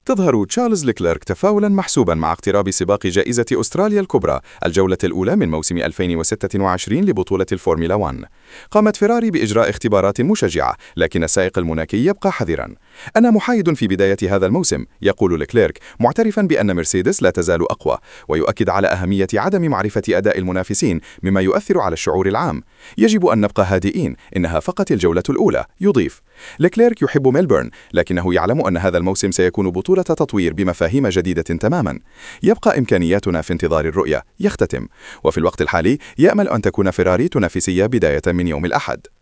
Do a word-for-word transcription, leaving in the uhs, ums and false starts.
تظهر تشارلز ليكليرك تفاؤلا محسوبا مع اقتراب سباق جائزة أستراليا الكبرى الجولة الأولى من موسم ألفين وستة وعشرين لبطولة الفورمولا واحد. قامت فيراري بإجراء اختبارات مشجعة، لكن السائق الموناكي يبقى حذرا. أنا محايد في بداية هذا الموسم، يقول ليكليرك، معترفا بأن مرسيدس لا تزال أقوى، ويؤكد على أهمية عدم معرفة أداء المنافسين مما يؤثر على الشعور العام. يجب أن نبقى هادئين، إنها فقط الجولة الأولى. يضيف ليكليرك يحب ميلبورن، لكنه يعلم أن هذا الموسم سيكون بطولة تطوير بمفاهيم جديدة تماما. يبقى إمكانياتنا في انتظار الرؤية. يختتم. وفي الوقت الحالي يأمل أن تكون فيراري تنافسية بداية من يوم الأحد.